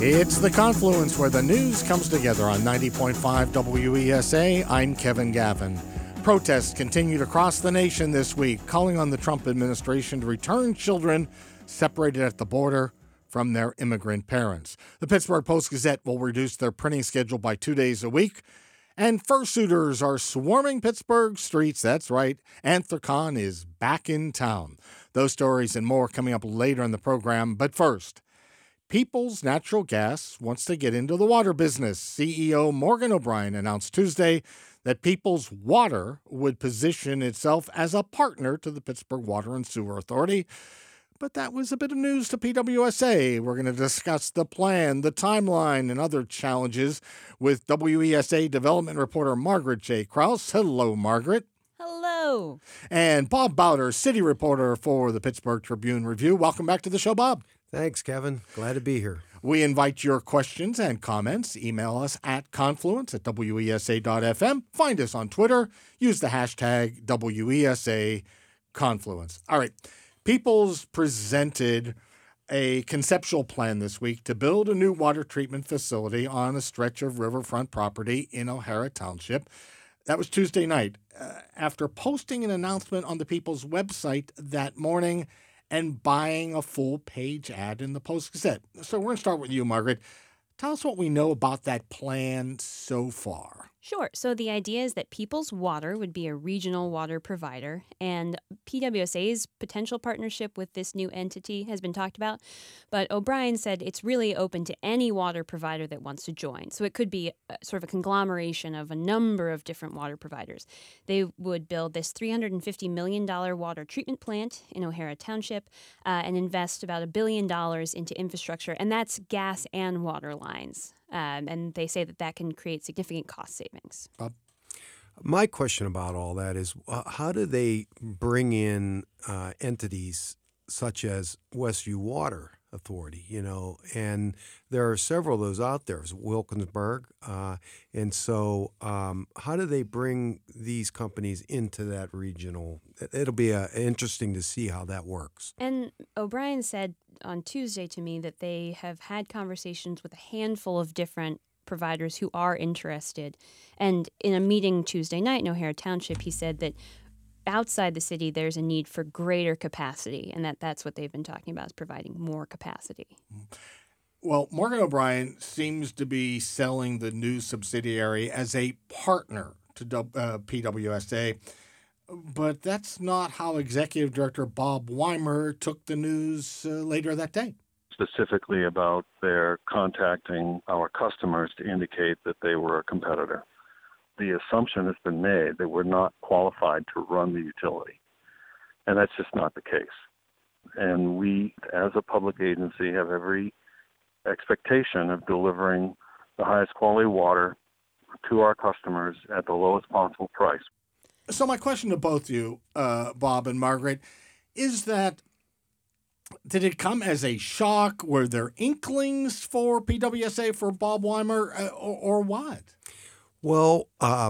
It's the confluence where the news comes together on 90.5 WESA. I'm Kevin Gavin. Protests continued across the nation this week, calling on the Trump administration to return children separated at the border from their immigrant parents. The Pittsburgh Post-Gazette will reduce their printing schedule by 2 days a week. And fursuiters are swarming Pittsburgh streets. That's right. Anthrocon is back in town. Those stories and more coming up later in the program. But first, Peoples Natural Gas wants to get into the water business. CEO Morgan O'Brien announced Tuesday that Peoples Water would position itself as a partner to the Pittsburgh Water and Sewer Authority. But that was a bit of news to PWSA. We're going to discuss the plan, the timeline, and other challenges with WESA development reporter Margaret J. Krause. Hello, Margaret. Hello. And Bob Bowder, city reporter for the Pittsburgh Tribune-Review. Welcome back to the show, Bob. Thanks, Kevin. Glad to be here. We invite your questions and comments. Email us at confluence@wesa.fm. Find us on Twitter. Use the hashtag WESAConfluence. All right. Peoples presented a conceptual plan this week to build a new water treatment facility on a stretch of riverfront property in O'Hara Township. That was Tuesday night. After posting an announcement on the People's website that morning and buying a full-page ad in the Post-Gazette. So we're going to start with you, Margaret. Tell us what we know about that plan so far. Sure. So the idea is that Peoples Water would be a regional water provider, and PWSA's potential partnership with this new entity has been talked about. But O'Brien said it's really open to any water provider that wants to join. So it could be sort of a conglomeration of a number of different water providers. They would build this $350 million water treatment plant in O'Hara Township and invest about $1 billion into infrastructure, and that's gas and water lines. And they say that can create significant cost savings. Bob? My question about all that is, how do they bring in entities such as Westview Water Authority, and there are several of those out there, Wilkinsburg. And so how do they bring these companies into that regional? It'll be interesting to see how that works. And O'Brien said on Tuesday to me that they have had conversations with a handful of different providers who are interested. And in a meeting Tuesday night in O'Hara Township, he said that outside the city, there's a need for greater capacity, and that's what they've been talking about, is providing more capacity. Well, Morgan O'Brien seems to be selling the new subsidiary as a partner to PWSA, but that's not how Executive Director Bob Weimer took the news later that day. Specifically about their contacting our customers to indicate that they were a competitor. The assumption has been made that we're not qualified to run the utility. And that's just not the case. And we, as a public agency, have every expectation of delivering the highest quality water to our customers at the lowest possible price. So my question to both you, Bob and Margaret, is that did it come as a shock? Were there inklings for PWSA, for Bob Weimer, or what? Well,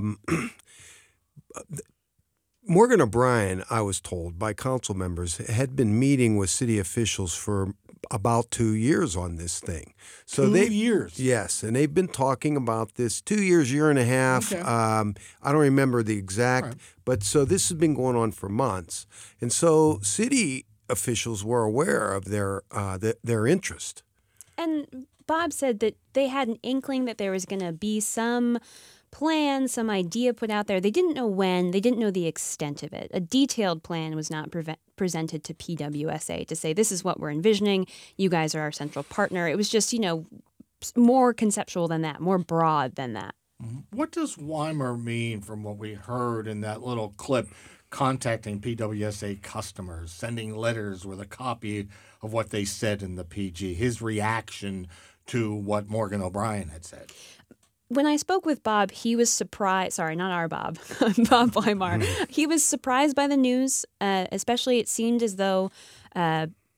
Morgan O'Brien, I was told by council members, had been meeting with city officials for about 2 years on this thing. So 2 years? Yes, and they've been talking about this 2 years, year and a half. Okay. I don't remember the exact, right. But so this has been going on for months. And so city officials were aware of their interest. And Bob said that they had an inkling that there was going to be some plan, some idea put out there. They didn't know when. They didn't know the extent of it. A detailed plan was not presented to PWSA to say, this is what we're envisioning. You guys are our central partner. It was just, more conceptual than that, more broad than that. What does Weimer mean from what we heard in that little clip, contacting PWSA customers, sending letters with a copy of what they said in the PG, his reaction to what Morgan O'Brien had said? When I spoke with Bob, he was surprised. Sorry, not our Bob, Bob Weimar. He was surprised by the news, especially it seemed as though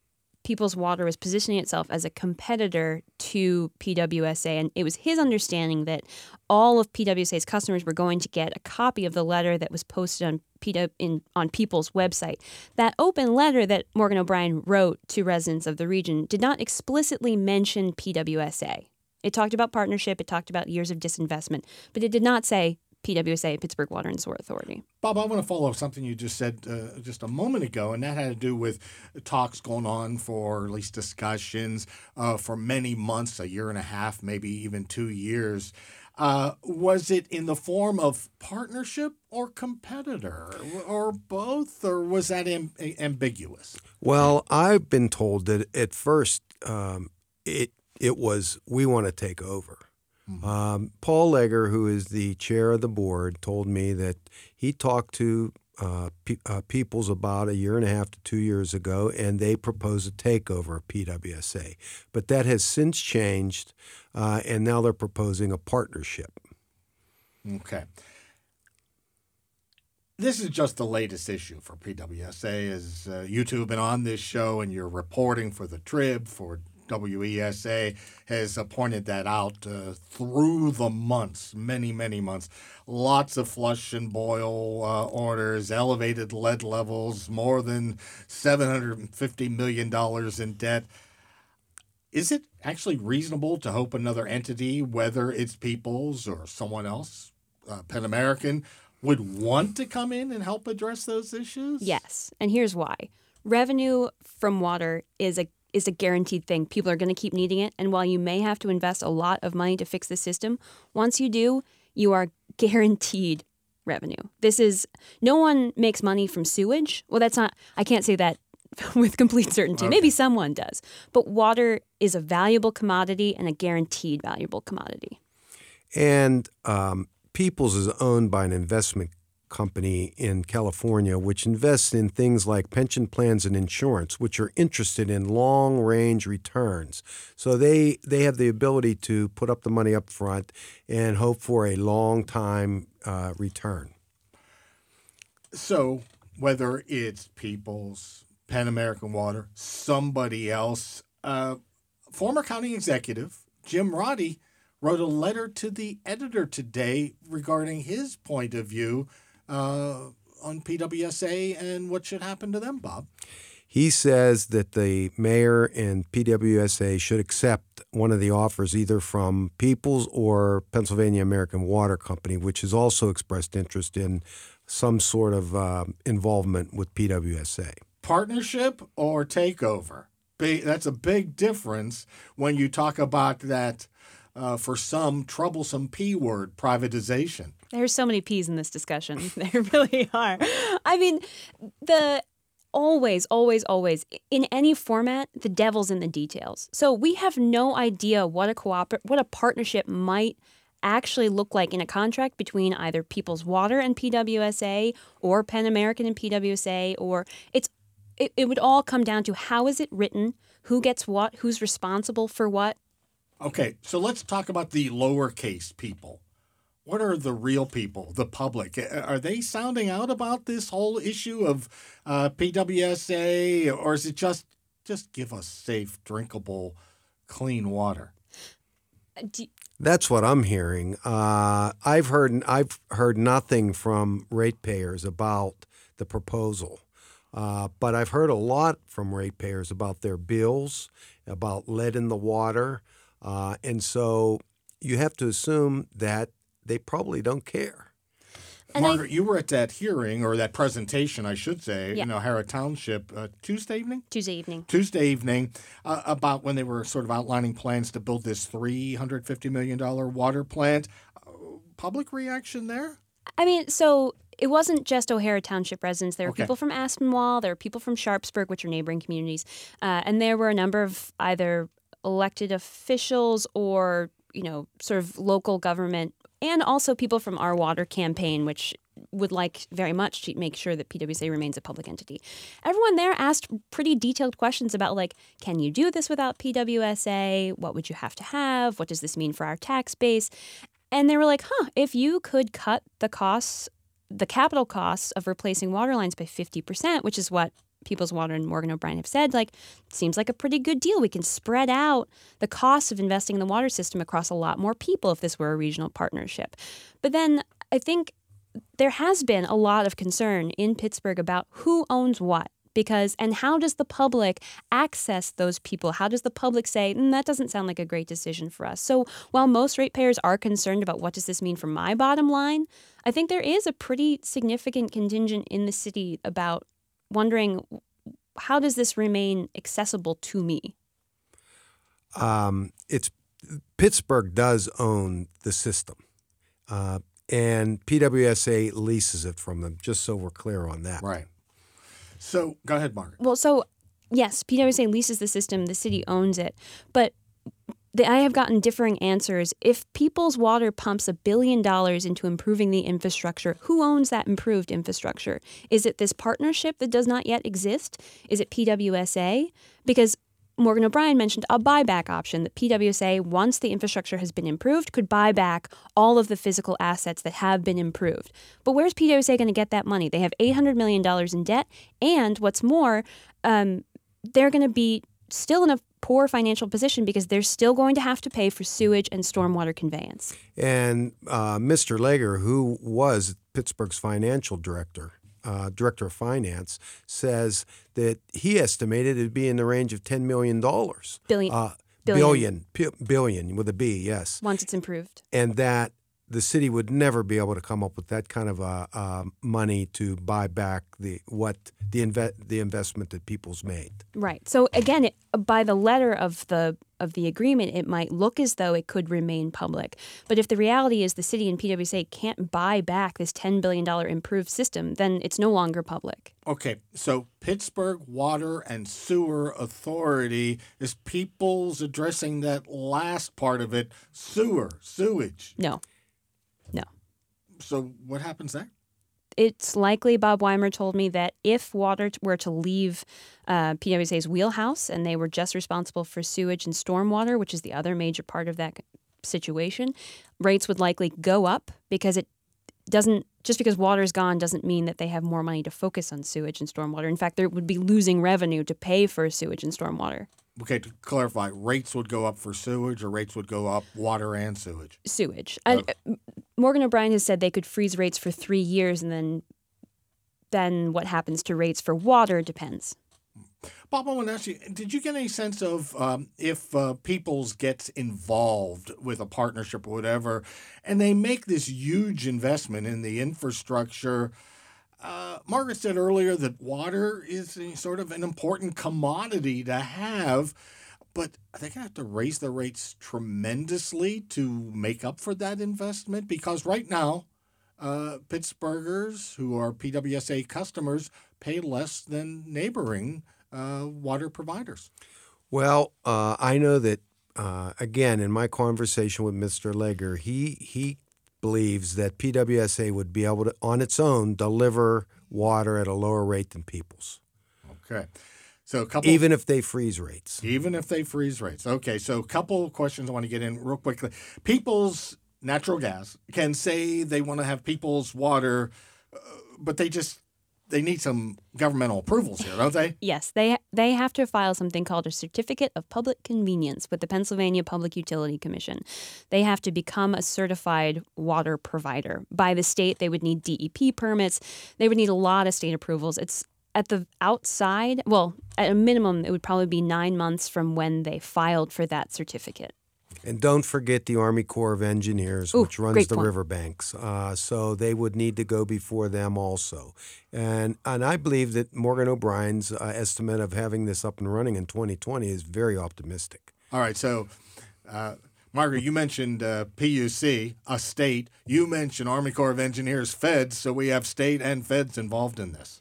People's Water was positioning itself as a competitor to PWSA, and it was his understanding that all of PWSA's customers were going to get a copy of the letter that was posted on People's website. That open letter that Morgan O'Brien wrote to residents of the region did not explicitly mention PWSA. It talked about partnership, it talked about years of disinvestment, but it did not say PWSA, Pittsburgh Water and Sewer Authority. Bob, I want to follow up something you just said just a moment ago, and that had to do with talks going on for, at least discussions, for many months, a year and a half, maybe even 2 years. Was it in the form of partnership or competitor, or both, or was that ambiguous? Well, I've been told that at first it was, we want to take over. Paul Legger, who is the chair of the board, told me that he talked to Peoples about a year and a half to 2 years ago, and they proposed a takeover of PWSA. But that has since changed, and now they're proposing a partnership. Okay. This is just the latest issue for PWSA. As you two have been on this show and you're reporting for the Trib, for WESA, has pointed that out through the months, many, many months. Lots of flush and boil orders, elevated lead levels, more than $750 million in debt. Is it actually reasonable to hope another entity, whether it's Peoples or someone else, Pan American, would want to come in and help address those issues? Yes, and here's why. Revenue from water is a guaranteed thing. People are going to keep needing it. And while you may have to invest a lot of money to fix the system, once you do, you are guaranteed revenue. No one makes money from sewage. Well, I can't say that with complete certainty. Okay. Maybe someone does. But water is a valuable commodity and a guaranteed valuable commodity. And Peoples is owned by an investment company in California, which invests in things like pension plans and insurance, which are interested in long-range returns. So they have the ability to put up the money up front and hope for a long-time return. So whether it's Peoples, Pan American Water, somebody else, former county executive Jim Roddy wrote a letter to the editor today regarding his point of view on PWSA and what should happen to them, Bob. He says that the mayor and PWSA should accept one of the offers either from Peoples or Pennsylvania American Water Company, which has also expressed interest in some sort of involvement with PWSA. Partnership or takeover? That's a big difference when you talk about that, for some, troublesome P word, privatization. There's so many P's in this discussion. There really are. I mean, always, in any format, the devil's in the details. So we have no idea what a partnership might actually look like in a contract between either People's Water and PWSA or Pan American and PWSA, or it would all come down to how is it written, who gets what, who's responsible for what. Okay, so let's talk about the lowercase people. What are the real people, the public? Are they sounding out about this whole issue of PWSA, or is it just give us safe, drinkable, clean water? That's what I'm hearing. I've heard nothing from ratepayers about the proposal, but I've heard a lot from ratepayers about their bills, about lead in the water, and so you have to assume that they probably don't care. And Margaret, you were at that hearing, or that presentation, I should say, yeah. in O'Hara Township Tuesday evening? Tuesday evening, about when they were sort of outlining plans to build this $350 million water plant. Public reaction there? I mean, so it wasn't just O'Hara Township residents. There were Okay. people from Aspinwall, there were people from Sharpsburg, which are neighboring communities, and there were a number of either elected officials or, sort of local government, and also people from Our Water campaign, which would like very much to make sure that PWSA remains a public entity. Everyone there asked pretty detailed questions about, like, can you do this without PWSA? What would you have to have? What does this mean for our tax base? And they were like, if you could cut the capital costs of replacing water lines by 50%, which is what People's Water and Morgan O'Brien have said, like, seems like a pretty good deal. We can spread out the costs of investing in the water system across a lot more people if this were a regional partnership. But then I think there has been a lot of concern in Pittsburgh about who owns what. And how does the public access those people? How does the public say, that doesn't sound like a great decision for us? So while most ratepayers are concerned about what does this mean for my bottom line, I think there is a pretty significant contingent in the city about wondering, how does this remain accessible to me? Pittsburgh does own the system, and PWSA leases it from them, just so we're clear on that. Right. So go ahead, Margaret. Well, so yes, PWSA leases the system, the city owns it, but I have gotten differing answers. If People's Water pumps $1 billion into improving the infrastructure, who owns that improved infrastructure? Is it this partnership that does not yet exist? Is it PWSA? Because Morgan O'Brien mentioned a buyback option that PWSA, once the infrastructure has been improved, could buy back all of the physical assets that have been improved. But where's PWSA going to get that money? They have $800 million in debt, and what's more, they're going to be still in a poor financial position because they're still going to have to pay for sewage and stormwater conveyance. And Mr. Lager, who was Pittsburgh's financial director of finance, says that he estimated it'd be in the range of $10 million. Billion with a B, yes. Once it's improved. And that the city would never be able to come up with that kind of money to buy back the investment that People's made. Right. So again, by the letter of the agreement, it might look as though it could remain public. But if the reality is the city and PWSA can't buy back this $10 billion improved system, then it's no longer public. Okay, so Pittsburgh Water and Sewer Authority is People's addressing that last part of it, sewage. No. So what happens there? It's likely, Bob Weimer told me, that if water were to leave PWSA's wheelhouse and they were just responsible for sewage and stormwater, which is the other major part of that situation, rates would likely go up because it doesn't, just because water's gone doesn't mean that they have more money to focus on sewage and stormwater. In fact, they would be losing revenue to pay for sewage and stormwater. Okay, to clarify, rates would go up for sewage or rates would go up water and sewage? Sewage. Morgan O'Brien has said they could freeze rates for 3 years, and then what happens to rates for water depends. Bob, I want to ask you, did you get any sense of if Peoples gets involved with a partnership or whatever, and they make this huge investment in the infrastructure? Margaret said earlier that water is sort of an important commodity to have, but are they going to have to raise the rates tremendously to make up for that investment? Because right now, Pittsburghers who are PWSA customers pay less than neighboring water providers. Well, I know that, again, in my conversation with Mr. Lager, he believes that PWSA would be able to, on its own, deliver water at a lower rate than People's. Okay. So even if they freeze rates. Even if they freeze rates. Okay, so a couple of questions I want to get in real quickly. People's Natural Gas can say they want to have People's Water, but they need some governmental approvals here, don't they? Yes, they have to file something called a Certificate of Public Convenience with the Pennsylvania Public Utility Commission. They have to become a certified water provider. By the state, they would need DEP permits. They would need a lot of state approvals. It's at the outside, well, at a minimum, it would probably be 9 months from when they filed for that certificate. And don't forget the Army Corps of Engineers, which runs the riverbanks. So they would need to go before them also. And I believe that Morgan O'Brien's estimate of having this up and running in 2020 is very optimistic. All right. So, Margaret, you mentioned PUC, a state. You mentioned Army Corps of Engineers, feds. So we have state and feds involved in this.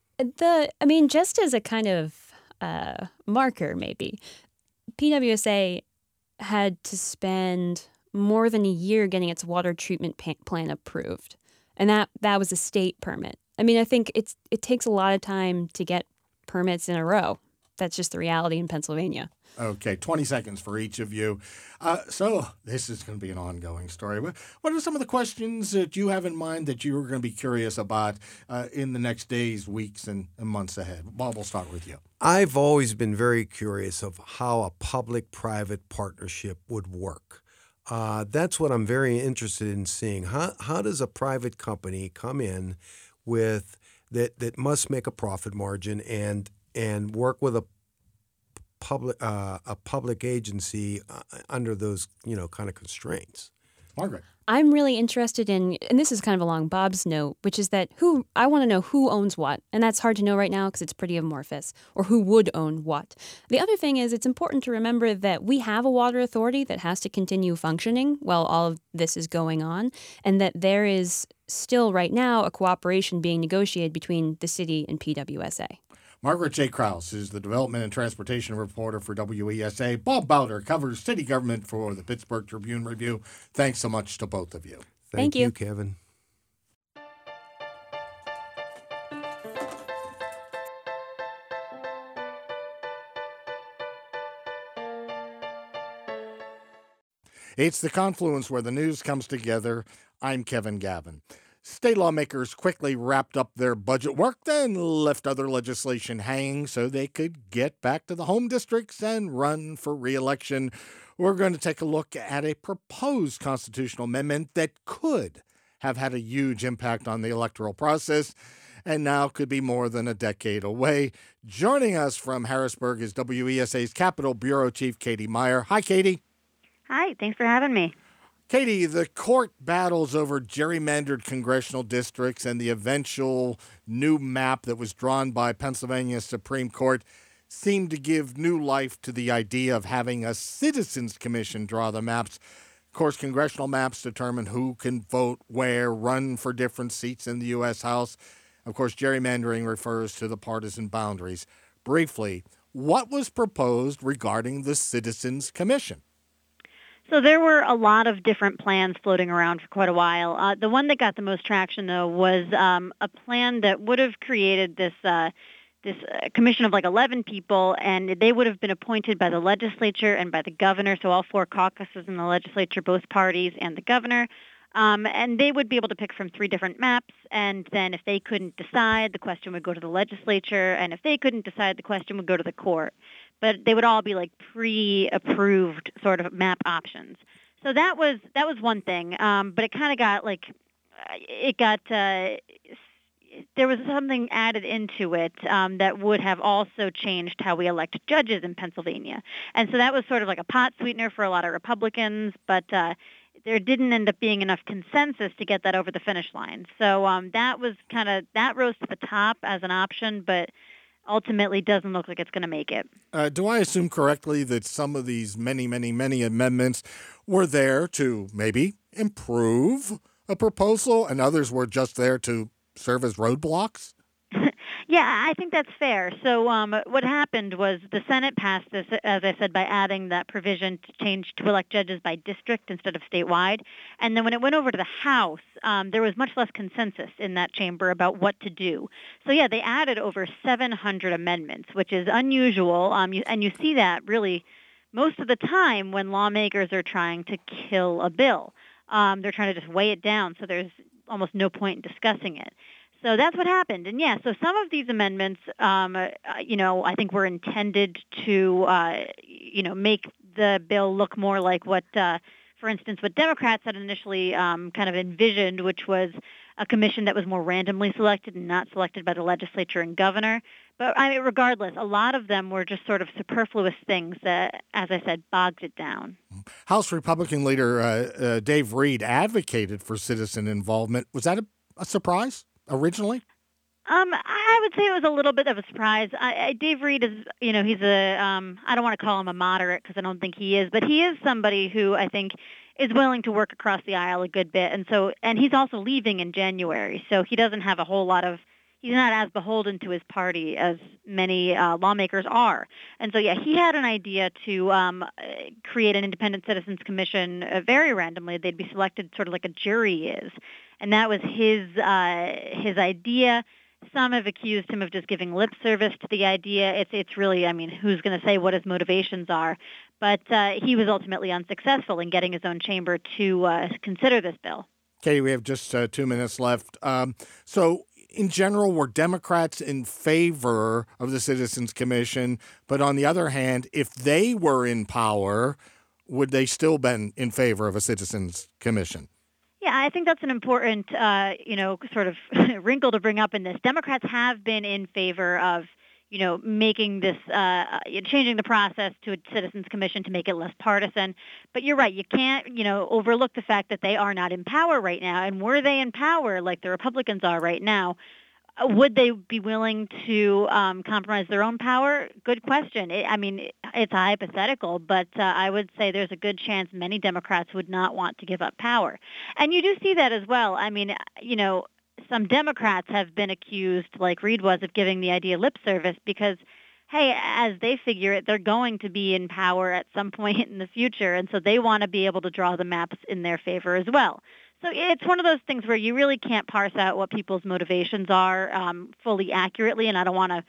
Just as a kind of marker, maybe, PWSA had to spend more than a year getting its water treatment plan approved. And that was a state permit. I think it takes a lot of time to get permits in a row. that's just the reality in Pennsylvania. Okay, 20 seconds for each of you. So this is going to be an ongoing story. What are some of the questions that you have in mind that you are going to be curious about in the next days, weeks, and months ahead? Bob, we'll start with you. I've always been very curious of how a public-private partnership would work. That's what I'm very interested in seeing. How does a private company come in with that must make a profit margin and work with a public agency under those kind of constraints? Margaret. I'm really interested in, and this is kind of along Bob's note, which is that I want to know who owns what, and that's hard to know right now because it's pretty amorphous, or who would own what. The other thing is it's important to remember that we have a water authority that has to continue functioning while all of this is going on, and that there is still right now a cooperation being negotiated between the city and PWSA. Margaret J. Krause is the Development and Transportation reporter for WESA. Bob Bowder covers city government for the Pittsburgh Tribune-Review. Thanks so much to both of you. Thank you, Kevin. It's the confluence where the news comes together. I'm Kevin Gavin. State lawmakers quickly wrapped up their budget work, then left other legislation hanging so they could get back to the home districts and run for re-election. We're going to take a look at a proposed constitutional amendment that could have had a huge impact on the electoral process and now could be more than a decade away. Joining us from Harrisburg is WESA's Capitol Bureau Chief Katie Meyer. Hi, Katie. Hi, thanks for having me. Katie, the court battles over gerrymandered congressional districts and the eventual new map that was drawn by Pennsylvania Supreme Court seemed to give new life to the idea of having a citizens commission draw the maps. Of course, congressional maps determine who can vote where, run for different seats in the U.S. House. Of course, gerrymandering refers to the partisan boundaries. Briefly, what was proposed regarding the citizens commission? So there were a lot of different plans floating around for quite a while. The one that got the most traction, though, was a plan that would have created this commission of like 11 people, and they would have been appointed by the legislature and by the governor, so all four caucuses in the legislature, both parties and the governor. And they would be able to pick from 3 different maps, and then if they couldn't decide, the question would go to the legislature, and if they couldn't decide, the question would go to the court. But they would all be like pre-approved sort of map options. So that was one thing. But it kind of got there was something added into it that would have also changed how we elect judges in Pennsylvania. And so that was sort of like a pot sweetener for a lot of Republicans, but there didn't end up being enough consensus to get that over the finish line. So that rose to the top as an option, but ultimately doesn't look like it's going to make it. Do I assume correctly that some of these many amendments were there to maybe improve a proposal and others were just there to serve as roadblocks? Yeah, I think that's fair. So what happened was the Senate passed this, as I said, by adding that provision to elect judges by district instead of statewide. And then when it went over to the House, there was much less consensus in that chamber about what to do. So, yeah, they added over 700 amendments, which is unusual. And you see that really most of the time when lawmakers are trying to kill a bill. They're trying to just weigh it down, so there's almost no point in discussing it. So that's what happened. And, yeah, so some of these amendments, I think were intended to, make the bill look more like what, for instance, what Democrats had initially kind of envisioned, which was a commission that was more randomly selected and not selected by the legislature and governor. But, regardless, a lot of them were just sort of superfluous things that, as I said, bogged it down. House Republican leader Dave Reed advocated for citizen involvement. Was that a surprise? Originally? I would say it was a little bit of a surprise. Dave Reed is, he's I don't want to call him a moderate because I don't think he is, but he is somebody who I think is willing to work across the aisle a good bit. And he's also leaving in January, so he doesn't have a whole lot of, he's not as beholden to his party as many lawmakers are. And so, yeah, he had an idea to create an independent citizens commission very randomly. They'd be selected sort of like a jury is. And that was his idea. Some have accused him of just giving lip service to the idea. It's really, I mean, who's going to say what his motivations are? But he was ultimately unsuccessful in getting his own chamber to consider this bill. Katie, we have just 2 minutes left. So, in general, were Democrats in favor of the Citizens Commission? But on the other hand, if they were in power, would they still been in favor of a Citizens Commission? Yeah, I think that's an important, sort of wrinkle to bring up in this. Democrats have been in favor of, making this, changing the process to a Citizens Commission to make it less partisan. But you're right, you can't, overlook the fact that they are not in power right now. And were they in power like the Republicans are right now, would they be willing to compromise their own power? Good question. It's a hypothetical, but I would say there's a good chance many Democrats would not want to give up power. And you do see that as well. I mean, some Democrats have been accused, like Reid was, of giving the idea lip service because, hey, as they figure it, they're going to be in power at some point in the future, and so they want to be able to draw the maps in their favor as well. So it's one of those things where you really can't parse out what people's motivations are fully accurately, and I don't want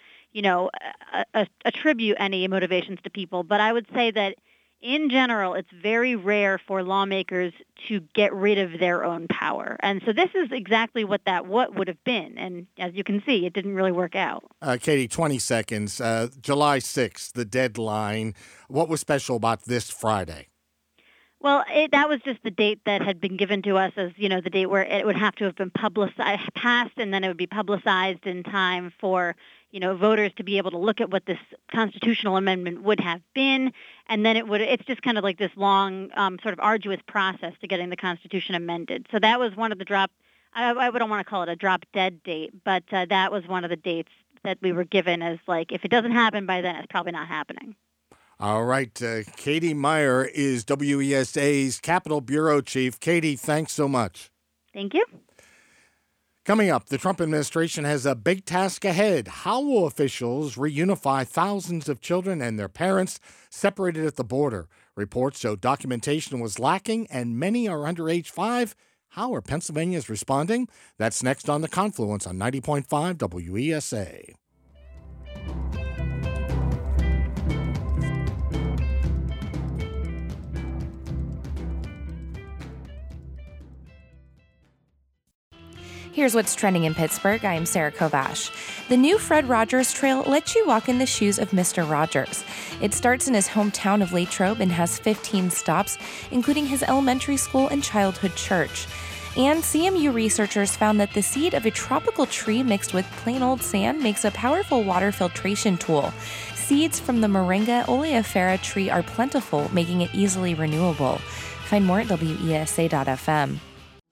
to, attribute any motivations to people. But I would say that in general, it's very rare for lawmakers to get rid of their own power. And so this is exactly what would have been. And as you can see, it didn't really work out. Katie, 20 seconds. July 6th, the deadline. What was special about this Friday? Well, that was just the date that had been given to us as, the date where it would have to have been passed, and then it would be publicized in time for, voters to be able to look at what this constitutional amendment would have been. And then it's just kind of like this long, sort of arduous process to getting the Constitution amended. So that was one of the I don't want to call it a drop dead date, but that was one of the dates that we were given as like, if it doesn't happen by then, it's probably not happening. All right. Katie Meier is WESA's Capitol Bureau Chief. Katie, thanks so much. Thank you. Coming up, the Trump administration has a big task ahead. How will officials reunify thousands of children and their parents separated at the border? Reports show documentation was lacking and many are under age 5. How are Pennsylvanians responding? That's next on The Confluence on 90.5 WESA. Here's what's trending in Pittsburgh. I am Sarah Kovash. The new Fred Rogers Trail lets you walk in the shoes of Mr. Rogers. It starts in his hometown of Latrobe and has 15 stops, including his elementary school and childhood church. And CMU researchers found that the seed of a tropical tree mixed with plain old sand makes a powerful water filtration tool. Seeds from the Moringa oleifera tree are plentiful, making it easily renewable. Find more at WESA.fm.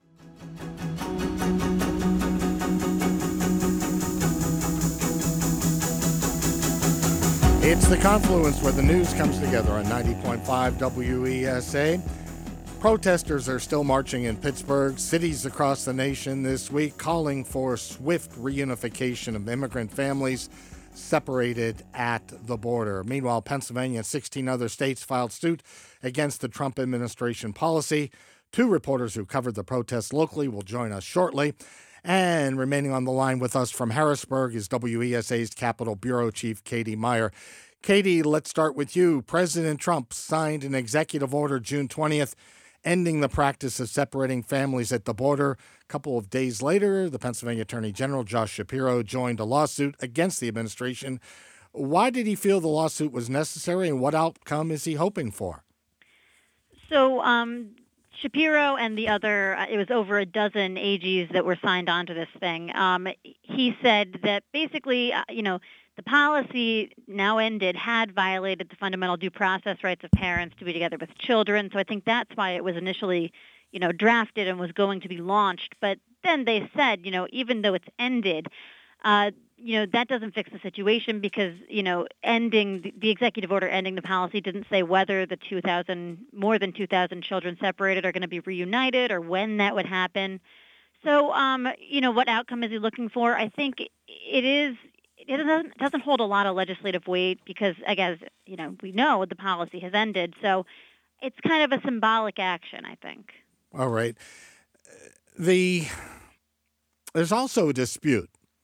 It's The Confluence, where the news comes together on 90.5 WESA. Protesters are still marching in Pittsburgh, cities across the nation this week, calling for swift reunification of immigrant families separated at the border. Meanwhile, Pennsylvania and 16 other states filed suit against the Trump administration policy. 2 reporters who covered the protests locally will join us shortly. And remaining on the line with us from Harrisburg is WESA's Capitol Bureau Chief Katie Meier. Katie, let's start with you. President Trump signed an executive order June 20th, ending the practice of separating families at the border. A couple of days later, the Pennsylvania Attorney General Josh Shapiro joined a lawsuit against the administration. Why did he feel the lawsuit was necessary, and what outcome is he hoping for? So, Shapiro and the other, it was over a dozen AGs that were signed onto this thing. He said that basically, the policy now ended had violated the fundamental due process rights of parents to be together with children. So I think that's why it was initially, drafted and was going to be launched. But then they said, even though it's ended, that doesn't fix the situation because, ending the executive order ending the policy didn't say whether the more than 2,000 children separated are going to be reunited or when that would happen. So, what outcome is he looking for? I think it doesn't hold a lot of legislative weight because, I guess, we know the policy has ended. So it's kind of a symbolic action, I think. All right. There's also a dispute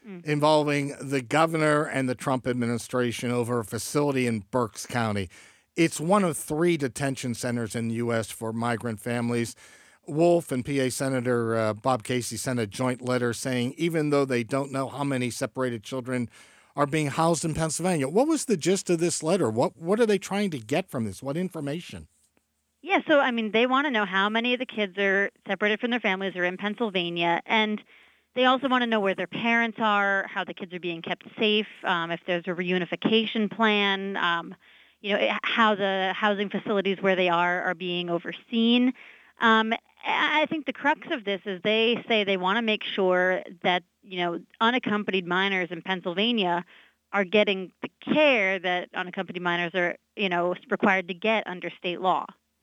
involving the governor and the Trump administration over a facility in Berks County. It's one of 3 detention centers in the U.S. for migrant families. Wolf and PA Senator Bob Casey sent a joint letter saying even though they don't know how many separated children are being housed in Pennsylvania. What was the gist of this letter? What are they trying to get from this? What information? Yeah, so, I mean, they want to know how many of the kids are separated from their families or in Pennsylvania, and they also want to know where their parents are, how the kids are being kept safe, if there's a reunification plan, how the housing facilities where they are being overseen. I think the crux of this is they say they want to make sure that, unaccompanied minors in Pennsylvania are getting the care that unaccompanied minors are, required to get under state law.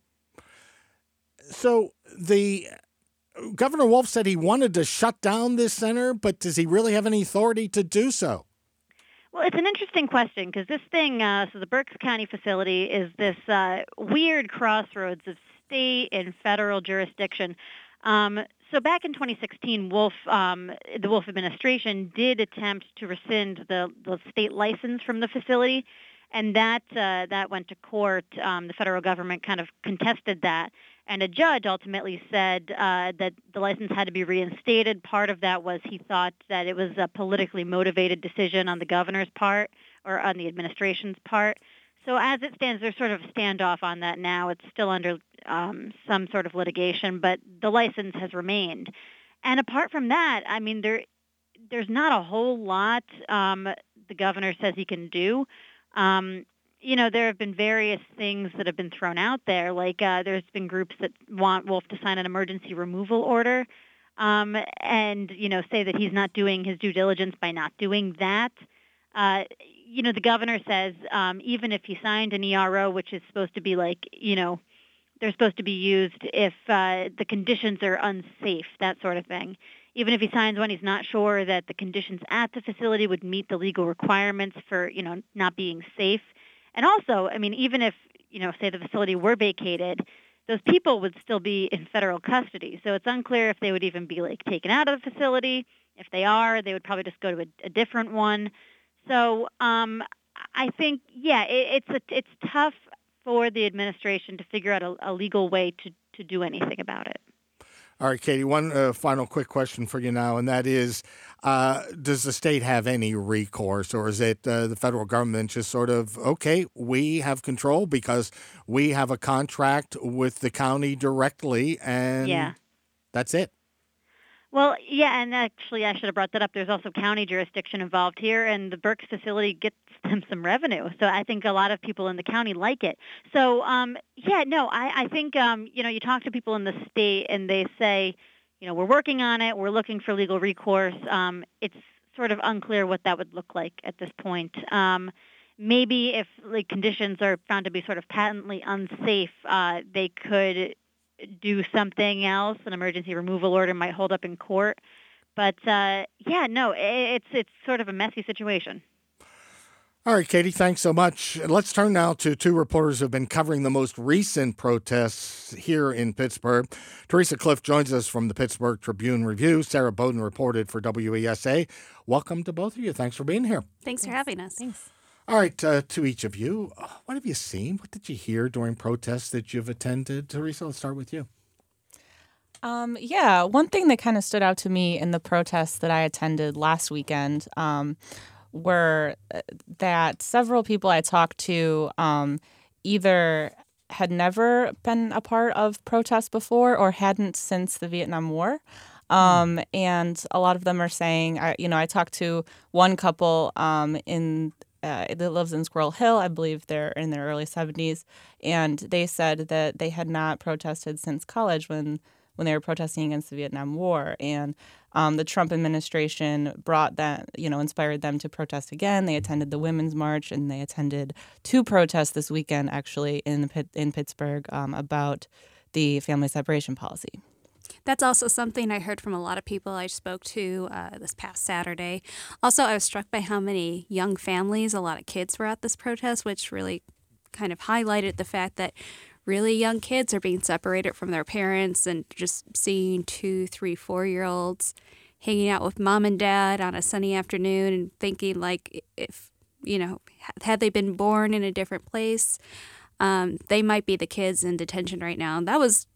So the Governor Wolf said he wanted to shut down this center, but does he really have any authority to do so? Well, it's an interesting question because this thing, so the Berks County facility is this weird crossroads of state and federal jurisdiction. So back in 2016, the Wolf administration did attempt to rescind the state license from the facility, and that went to court. The federal government kind of contested that, and a judge ultimately said that the license had to be reinstated. Part of that was he thought that it was a politically motivated decision on the governor's part or on the administration's part. So as it stands, there's sort of a standoff on that now. It's still under some sort of litigation, but the license has remained. And apart from that, I mean, there's not a whole lot the governor says he can do. There have been various things that have been thrown out there, like there's been groups that want Wolf to sign an emergency removal order and, say that he's not doing his due diligence by not doing that. The governor says even if he signed an ERO, which is supposed to be they're supposed to be used if the conditions are unsafe, that sort of thing. Even if he signs one, he's not sure that the conditions at the facility would meet the legal requirements for, not being safe. And also, I mean, even if, say the facility were vacated, those people would still be in federal custody. So it's unclear if they would even be, taken out of the facility. If they are, they would probably just go to a different one. So I think, it's tough for the administration to figure out a legal way to do anything about it. All right, Katie, one final quick question for you now, and that is, does the state have any recourse, or is it the federal government just sort of, okay, we have control because we have a contract with the county directly, and that's it? Well, yeah, and actually I should have brought that up. There's also county jurisdiction involved here, and the Berks facility gets them some revenue. So I think a lot of people in the county like it. So, I think, you talk to people in the state, and they say, we're working on it. We're looking for legal recourse. It's sort of unclear what that would look like at this point. Maybe if conditions are found to be sort of patently unsafe, they could do something else. An emergency removal order might hold up in court. But, it's sort of a messy situation. All right, Katie, thanks so much. Let's turn now to 2 reporters who have been covering the most recent protests here in Pittsburgh. Teresa Cliff joins us from the Pittsburgh Tribune-Review. Sarah Bowden reported for WESA. Welcome to both of you. Thanks for being here. Thanks for having us. Thanks. All right, to each of you, what have you seen? What did you hear during protests that you've attended? Teresa, let's start with you. One thing that kind of stood out to me in the protests that I attended last weekend were that several people I talked to either had never been a part of protests before or hadn't since the Vietnam War. And a lot of them are saying, I talked to one couple that lives in Squirrel Hill. I believe they're in their early 70s. And they said that they had not protested since college when they were protesting against the Vietnam War. And the Trump administration brought that, inspired them to protest again. They attended the Women's March, and they attended 2 protests this weekend, actually, in Pittsburgh about the family separation policy. That's also something I heard from a lot of people I spoke to this past Saturday. Also, I was struck by how many young families, a lot of kids were at this protest, which really kind of highlighted the fact that really young kids are being separated from their parents, and just seeing 2, 3, 4-year-olds hanging out with mom and dad on a sunny afternoon and thinking, like, if, had they been born in a different place, they might be the kids in detention right now. And that was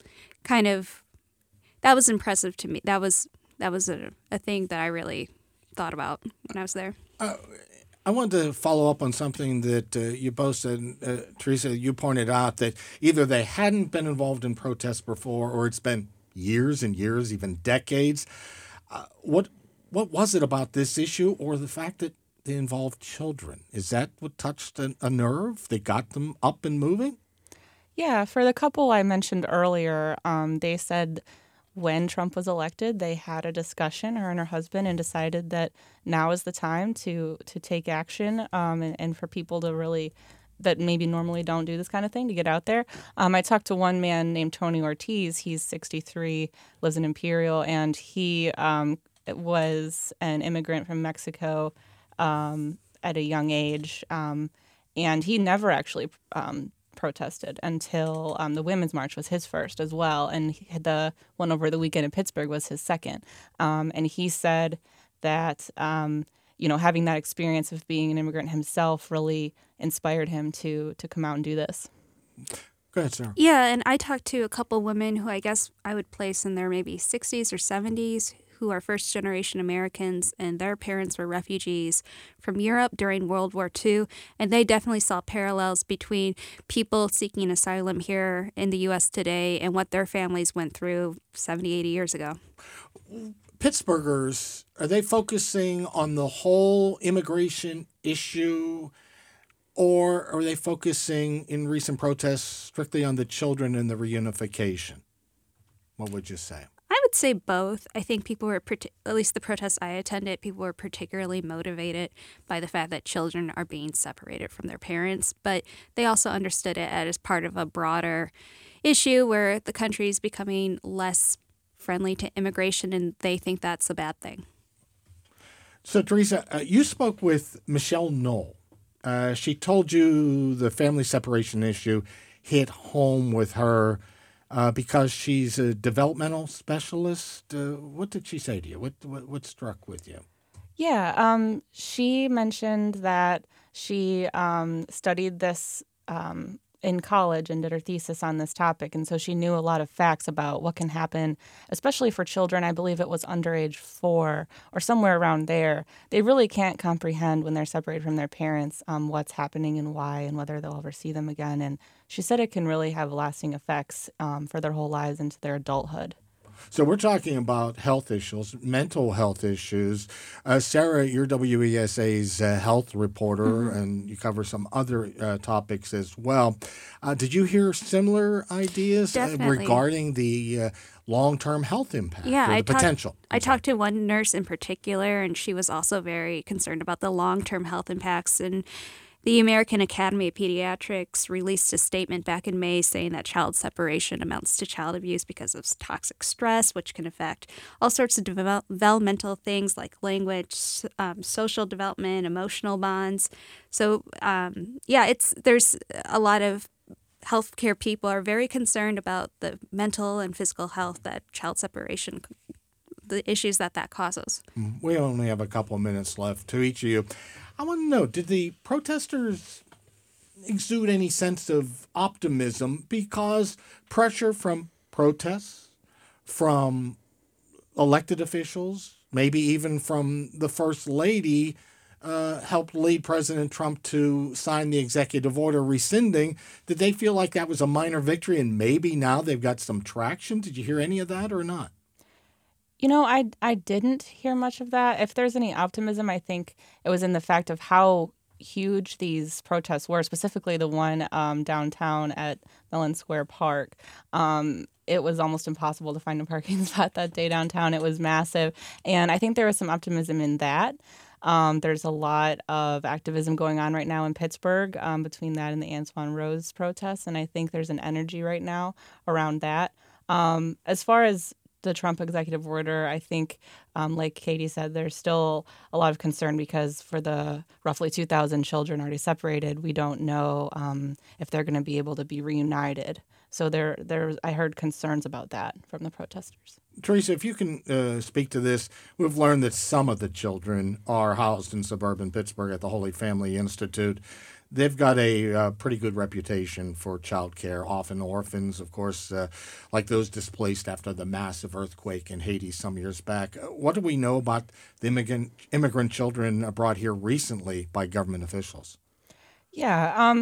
impressive to me. That was a thing that I really thought about when I was there. I wanted to follow up on something that you both said, Teresa. You pointed out that either they hadn't been involved in protests before, or it's been years and years, even decades. What was it about this issue, or the fact that they involved children? Is that what touched a nerve that got them up and moving? Yeah, for the couple I mentioned earlier, they said when Trump was elected, they had a discussion, her and her husband, and decided that now is the time to take action, and for people to really, that maybe normally don't do this kind of thing, to get out there. I talked to one man named Tony Ortiz. He's 63, lives in Imperial, and he was an immigrant from Mexico at a young age, and he never actually protested until the Women's March was his first as well, and the one over the weekend in Pittsburgh was his second. And he said that having that experience of being an immigrant himself really inspired him to come out and do this. Go ahead, Sarah. Yeah, and I talked to a couple women who I guess I would place in their maybe 60s or 70s, who are first-generation Americans, and their parents were refugees from Europe during World War II, and they definitely saw parallels between people seeking asylum here in the U.S. today and what their families went through 70, 80 years ago. Pittsburghers, are they focusing on the whole immigration issue, or are they focusing in recent protests strictly on the children and the reunification? What would you say? I would say both. I think people were, at least the protests I attended, people were particularly motivated by the fact that children are being separated from their parents, but they also understood it as part of a broader issue where the country is becoming less friendly to immigration, and they think that's a bad thing. So, Teresa, you spoke with Michelle Knoll. She told you the family separation issue hit home with her because she's a developmental specialist. What did she say to you? What struck with you? Yeah, she mentioned that she studied this in college and did her thesis on this topic, and so she knew a lot of facts about what can happen, especially for children. I believe it was under age 4 or somewhere around there. They really can't comprehend when they're separated from their parents what's happening and why and whether they'll ever see them again. And she said it can really have lasting effects for their whole lives into their adulthood. So we're talking about health issues, mental health issues. Sarah, you're WESA's health reporter, and you cover some other topics as well. Did you hear similar ideas regarding the long-term health impact or the potential? I talked to one nurse in particular, and she was also very concerned about the long-term health impacts. And the American Academy of Pediatrics released a statement back in May saying that child separation amounts to child abuse because of toxic stress, which can affect all sorts of developmental things like language, social development, emotional bonds. So, there's a lot of healthcare people are very concerned about the mental and physical health that child separation, the issues that causes. We only have a couple of minutes left. To each of you, I want to know, did the protesters exude any sense of optimism because pressure from protests, from elected officials, maybe even from the First Lady, helped lead President Trump to sign the executive order rescinding? Did they feel like that was a minor victory and maybe now they've got some traction? Did you hear any of that or not? I didn't hear much of that. If there's any optimism, I think it was in the fact of how huge these protests were, specifically the one downtown at Mellon Square Park. It was almost impossible to find a parking spot that day downtown. It was massive. And I think there was some optimism in that. There's a lot of activism going on right now in Pittsburgh between that and the Antoine Rose protests. And I think there's an energy right now around that. As far as the Trump executive order, I think, like Katie said, there's still a lot of concern because for the roughly 2,000 children already separated, we don't know if they're going to be able to be reunited. So I heard concerns about that from the protesters. Teresa, if you can speak to this, we've learned that some of the children are housed in suburban Pittsburgh at the Holy Family Institute. They've got a pretty good reputation for child care, often orphans, of course, like those displaced after the massive earthquake in Haiti some years back. What do we know about the immigrant children brought here recently by government officials? Yeah,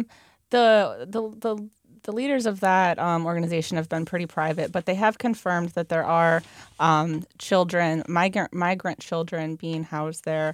the leaders of that organization have been pretty private, but they have confirmed that there are migrant children being housed there.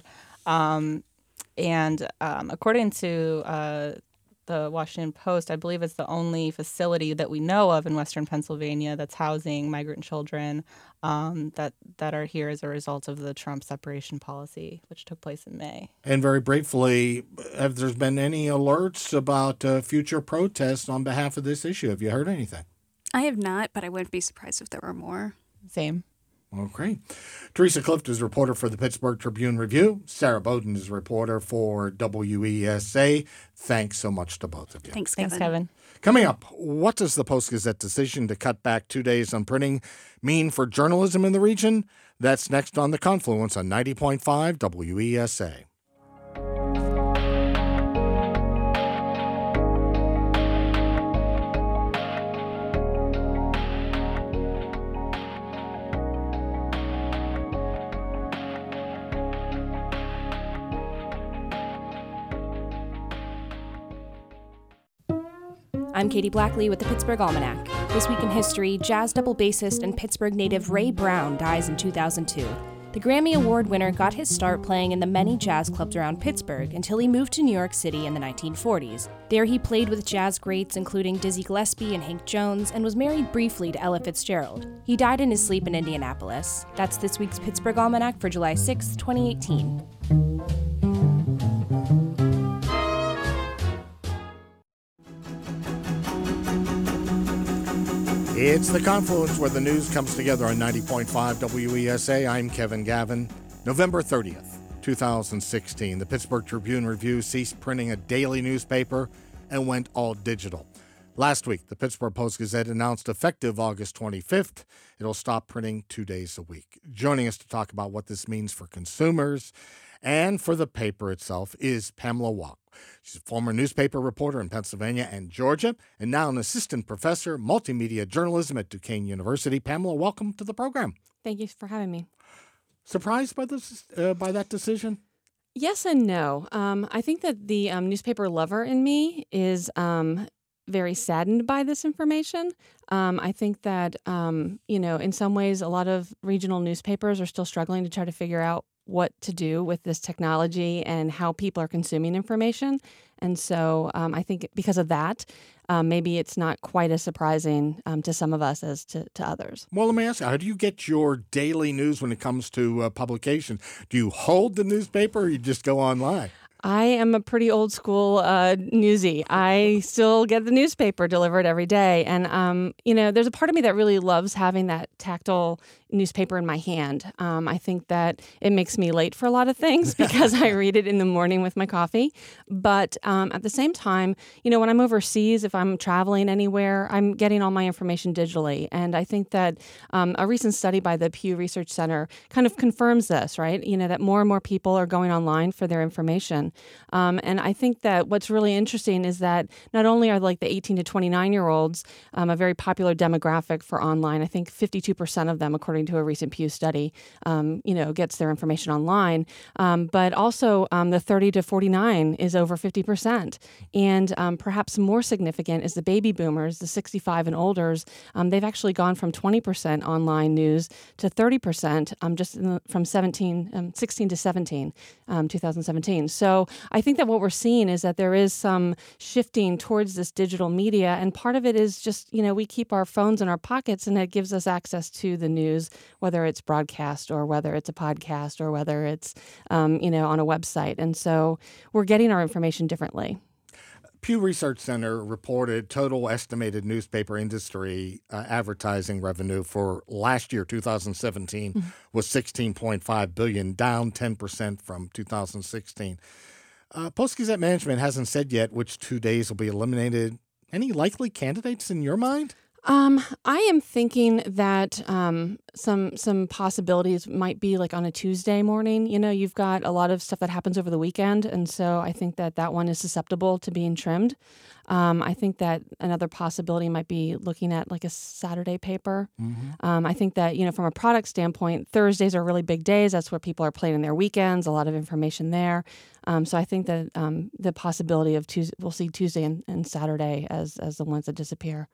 And according to the Washington Post, I believe it's the only facility that we know of in Western Pennsylvania that's housing migrant children that are here as a result of the Trump separation policy, which took place in May. And very briefly, have there been any alerts about future protests on behalf of this issue? Have you heard anything? I have not, but I wouldn't be surprised if there were more. Same. Okay. Teresa Clift is reporter for the Pittsburgh Tribune-Review. Sarah Bowden is reporter for WESA. Thanks so much to both of you. Thanks, Kevin. Thanks, Kevin. Coming up, what does the Post-Gazette decision to cut back 2 days on printing mean for journalism in the region? That's next on The Confluence on 90.5 WESA. I'm Katie Blackley with the Pittsburgh Almanac. This week in history, jazz double bassist and Pittsburgh native Ray Brown dies in 2002. The Grammy Award winner got his start playing in the many jazz clubs around Pittsburgh until he moved to New York City in the 1940s. There he played with jazz greats including Dizzy Gillespie and Hank Jones and was married briefly to Ella Fitzgerald. He died in his sleep in Indianapolis. That's this week's Pittsburgh Almanac for July 6, 2018. It's The Confluence, where the news comes together on 90.5 WESA. I'm Kevin Gavin. November 30th, 2016, the Pittsburgh Tribune-Review ceased printing a daily newspaper and went all digital. Last week, the Pittsburgh Post-Gazette announced effective August 25th, it'll stop printing 2 days a week. Joining us to talk about what this means for consumers and for the paper itself is Pamela Walk. She's a former newspaper reporter in Pennsylvania and Georgia, and now an assistant professor, multimedia journalism at Duquesne University. Pamela, welcome to the program. Thank you for having me. Surprised by this, by that decision? Yes and no. I think that the newspaper lover in me is very saddened by this information. I think that, in some ways, a lot of regional newspapers are still struggling to try to figure out what to do with this technology and how people are consuming information. And so I think because of that, maybe it's not quite as surprising to some of us as to others. Well, let me ask you, how do you get your daily news when it comes to publication? Do you hold the newspaper or you just go online? I am a pretty old school newsie. I still get the newspaper delivered every day. And, there's a part of me that really loves having that tactile newspaper in my hand. I think that it makes me late for a lot of things because I read it in the morning with my coffee. But at the same time, when I'm overseas, if I'm traveling anywhere, I'm getting all my information digitally. And I think that a recent study by the Pew Research Center kind of confirms this, right? That more and more people are going online for their information. And I think that what's really interesting is that not only are the 18 to 29-year-olds a very popular demographic for online, I think 52% of them, according to a recent Pew study, gets their information online. But also the 30 to 49 is over 50%. And perhaps more significant is the baby boomers, the 65 and olders. They've actually gone from 20% online news to 30% from 16 to 17, 2017. So I think that what we're seeing is that there is some shifting towards this digital media, and part of it is just, we keep our phones in our pockets, and it gives us access to the news, whether it's broadcast or whether it's a podcast or whether it's, on a website. And so we're getting our information differently. Pew Research Center reported total estimated newspaper industry advertising revenue for last year, 2017, was $16.5 billion, down 10% from 2016. Post Gazette management hasn't said yet which 2 days will be eliminated. Any likely candidates in your mind? I am thinking that some possibilities might be like on a Tuesday morning. You know, you've got a lot of stuff that happens over the weekend, and so I think that one is susceptible to being trimmed. I think that another possibility might be looking at like a Saturday paper. I think that, you know, from a product standpoint, Thursdays are really big days. That's where people are planning their weekends, a lot of information there. So I think that the possibility of we'll see Tuesday and Saturday as the ones that disappear.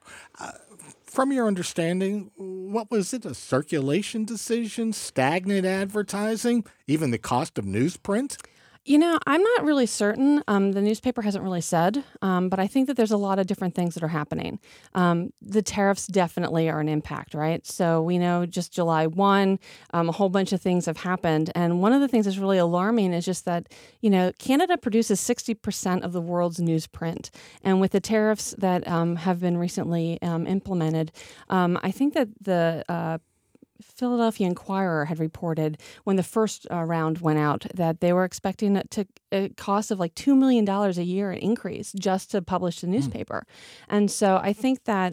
From your understanding, what was it? A circulation decision, stagnant advertising, even the cost of newsprint? You know, I'm not really certain. The newspaper hasn't really said, but I think that there's a lot of different things that are happening. The tariffs definitely are an impact, right? So we know just July 1, a whole bunch of things have happened. And one of the things that's really alarming is just that, you know, Canada produces 60% of the world's newsprint. And with the tariffs that have been recently implemented, I think that the Philadelphia Inquirer had reported when the first round went out that they were expecting it to a cost of like $2 million a year increase just to publish the newspaper. And so I think that,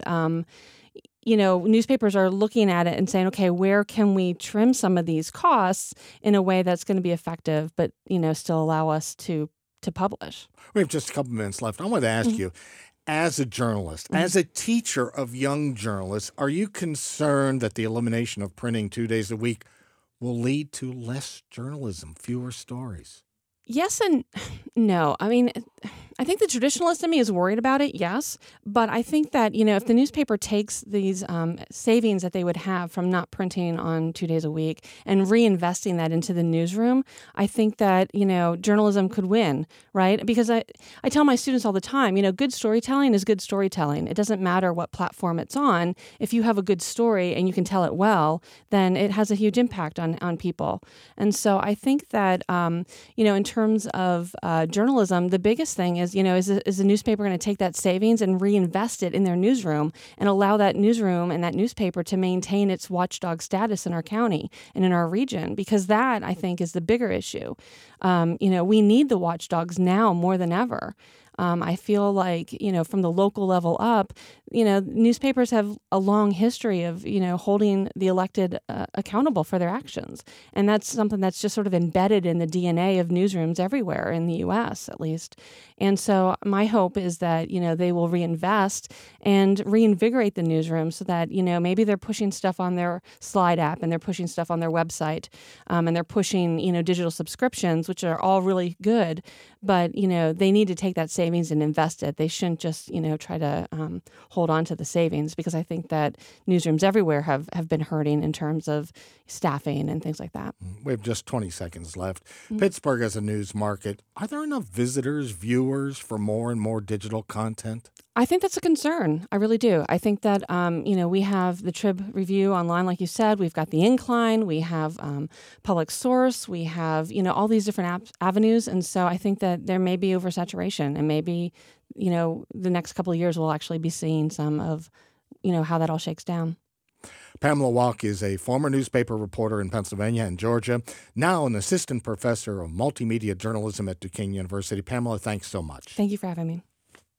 you know, newspapers are looking at it and saying, okay, where can we trim some of these costs in a way that's going to be effective, but, you know, still allow us to publish? We have just a couple minutes left. I want to ask you, as a journalist, as a teacher of young journalists, are you concerned that the elimination of printing 2 days a week will lead to less journalism, fewer stories? Yes and no. I mean, I think the traditionalist in me is worried about it, yes. But I think that, you know, if the newspaper takes these savings that they would have from not printing on 2 days a week and reinvesting that into the newsroom, I think that, you know, journalism could win, right? Because I tell my students all the time, you know, good storytelling is good storytelling. It doesn't matter what platform it's on. If you have a good story and you can tell it well, then it has a huge impact on people. And so I think that, you know, in terms of journalism, the biggest thing is, you know, is the newspaper going to take that savings and reinvest it in their newsroom and allow that newsroom and that newspaper to maintain its watchdog status in our county and in our region? Because that, I think, is the bigger issue. You know, we need the watchdogs now more than ever. I feel like, you know, from the local level up, you know, newspapers have a long history of, you know, holding the elected accountable for their actions. And that's something that's just sort of embedded in the DNA of newsrooms everywhere in the U.S., at least. And so my hope is that, you know, they will reinvest and reinvigorate the newsroom so that, you know, maybe they're pushing stuff on their slide app and they're pushing stuff on their website and they're pushing, you know, digital subscriptions, which are all really good. But, you know, they need to take that savings and invest it. They shouldn't just, you know, try to hold on to the savings, because I think that newsrooms everywhere have been hurting in terms of staffing and things like that. We have just 20 seconds left. Pittsburgh as a news market, are there enough visitors, viewers for more and more digital content? I think that's a concern. I really do. I think that, you know, we have the Trib Review online, like you said. We've got the Incline. We have Public Source. We have, you know, all these different avenues. And so I think that there may be oversaturation, and maybe, you know, the next couple of years we'll actually be seeing some of, you know, how that all shakes down. Pamela Walk is a former newspaper reporter in Pennsylvania and Georgia, now an assistant professor of multimedia journalism at Duquesne University. Pamela, thanks so much. Thank you for having me.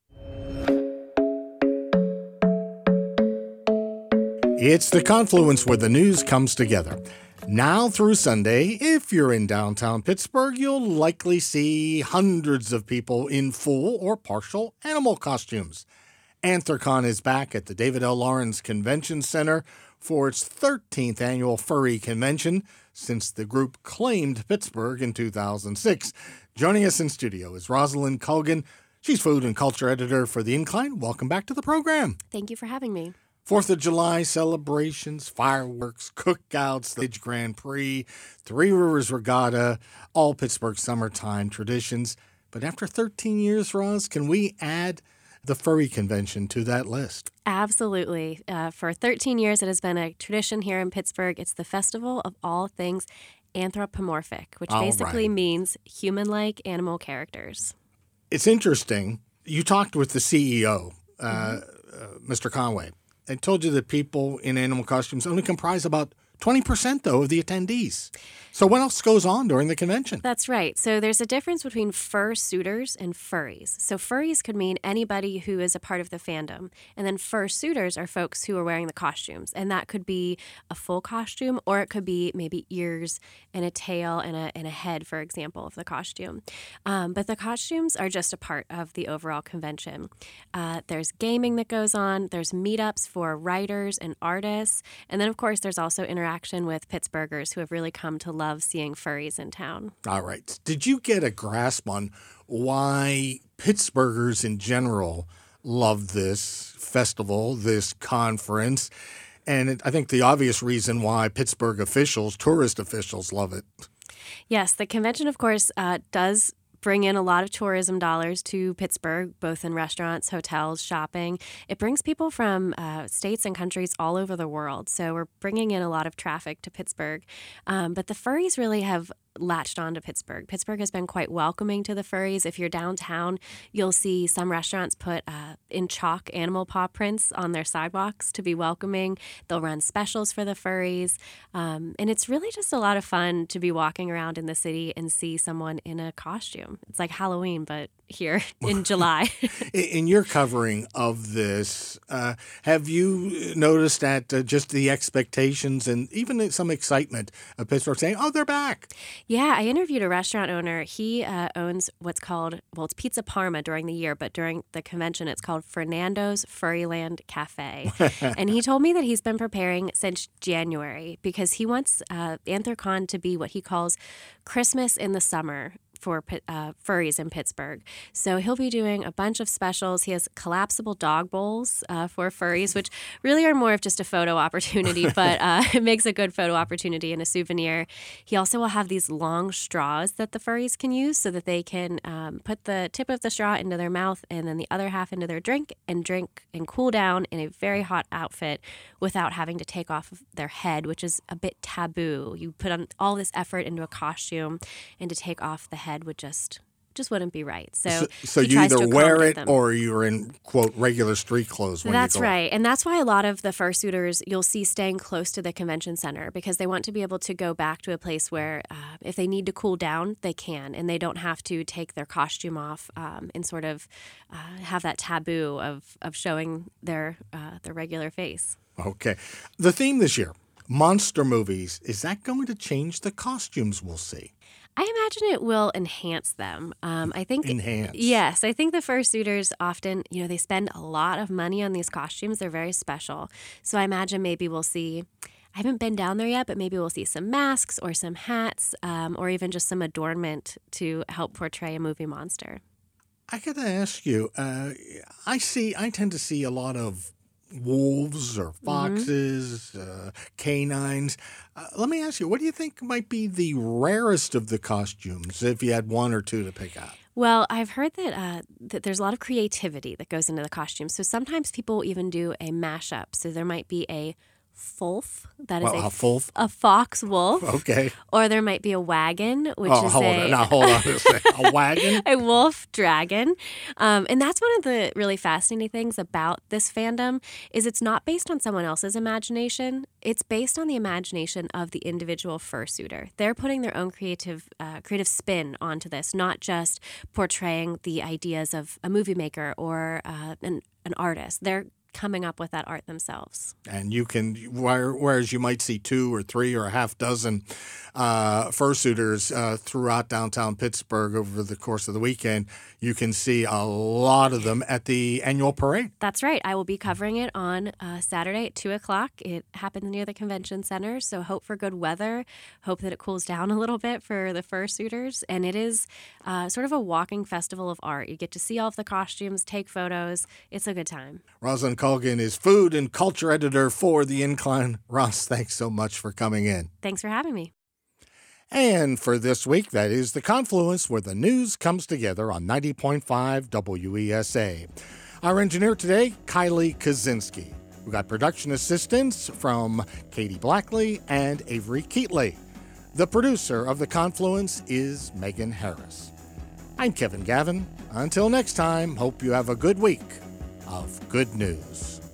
It's the confluence where the news comes together. Now through Sunday, if you're in downtown Pittsburgh, you'll likely see hundreds of people in full or partial animal costumes. Anthrocon is back at the David L. Lawrence Convention Center for its 13th annual furry convention since the group claimed Pittsburgh in 2006. Joining us in studio is Rosalind Culgan. She's food and culture editor for The Incline. Welcome back to the program. Thank you for having me. 4th of July celebrations, fireworks, cookouts, the Grand Prix, Three Rivers Regatta, all Pittsburgh summertime traditions. But after 13 years, Roz, can we add the furry convention to that list? Absolutely. For 13 years, it has been a tradition here in Pittsburgh. It's the festival of all things anthropomorphic, which basically means human-like animal characters. It's interesting. You talked with the CEO, Mr. Conway, and told you that people in animal costumes only comprise about 20%, though, of the attendees. So what else goes on during the convention? That's right. So there's a difference between fursuiters and furries. So furries could mean anybody who is a part of the fandom. And then fursuiters are folks who are wearing the costumes. And that could be a full costume, or it could be maybe ears and a tail and a head, for example, of the costume. But the costumes are just a part of the overall convention. There's gaming that goes on. There's meetups for writers and artists. And then, of course, there's also interaction with Pittsburghers who have really come to love seeing furries in town. All right. Did you get a grasp on why Pittsburghers in general love this festival, this conference? And I think the obvious reason why Pittsburgh officials, tourist officials, love it. Yes, the convention, of course, does bring in a lot of tourism dollars to Pittsburgh, both in restaurants, hotels, shopping. It brings people from states and countries all over the world. So we're bringing in a lot of traffic to Pittsburgh. But the furries really have latched on to Pittsburgh. Pittsburgh has been quite welcoming to the furries. If you're downtown, you'll see some restaurants put in chalk animal paw prints on their sidewalks to be welcoming. They'll run specials for the furries. And it's really just a lot of fun to be walking around in the city and see someone in a costume. It's like Halloween, but here in July. In your covering of this, have you noticed that just the expectations and even some excitement of Pittsburgh saying, oh, they're back? Yeah, I interviewed a restaurant owner. He owns what's called, it's Pizza Parma during the year, but during the convention, it's called Fernando's Furryland Cafe. And he told me that he's been preparing since January because he wants Anthrocon to be what he calls Christmas in the summer for furries in Pittsburgh. So he'll be doing a bunch of specials. He has collapsible dog bowls for furries, which really are more of just a photo opportunity, but it makes a good photo opportunity and a souvenir. He also will have these long straws that the furries can use so that they can put the tip of the straw into their mouth and then the other half into their drink and cool down in a very hot outfit without having to take off their head, which is a bit taboo. You put on all this effort into a costume, and to take off the head would just wouldn't be right. So you either wear it or you're in, quote, regular street clothes when That's you go. right. And that's why a lot of the fursuiters you'll see staying close to the convention center because they want to be able to go back to a place where if they need to cool down, they can, and they don't have to take their costume off and sort of have that taboo of showing their regular face. Okay. The theme this year, monster movies, is that going to change the costumes we'll see? I imagine it will enhance them. I think enhance. Yes, I think the fursuiters often, they spend a lot of money on these costumes. They're very special. So I imagine maybe we'll see. I haven't been down there yet, but maybe we'll see some masks or some hats, or even just some adornment to help portray a movie monster. I got to ask you. I tend to see a lot of wolves or foxes, canines. Let me ask you, what do you think might be the rarest of the costumes if you had one or two to pick out? Well, I've heard that there's a lot of creativity that goes into the costumes. So sometimes people even do a mashup. So there might be a Fulf, that is a fox wolf. Okay. Or there might be a wagon, which is hold on a second. A wagon? A wolf dragon. And that's one of the really fascinating things about this fandom is it's not based on someone else's imagination. It's based on the imagination of the individual fursuiter. They're putting their own creative spin onto this, not just portraying the ideas of a movie maker or an artist. They're coming up with that art themselves. And you can, whereas you might see 2 or 3 or a half dozen fursuiters throughout downtown Pittsburgh over the course of the weekend, you can see a lot of them at the annual parade. That's right. I will be covering it on Saturday at 2 o'clock. It happens near the convention center, so hope for good weather. Hope that it cools down a little bit for the fursuiters. And it is sort of a walking festival of art. You get to see all of the costumes, take photos. It's a good time. Rosalind Colgan is food and culture editor for The Incline. Ross, thanks so much for coming in. Thanks for having me. And for this week, that is The Confluence, where the news comes together on 90.5 WESA. Our engineer today, Kylie Kaczynski. We got production assistance from Katie Blackley and Avery Keatley. The producer of The Confluence is Megan Harris. I'm Kevin Gavin. Until next time, hope you have a good week of good news.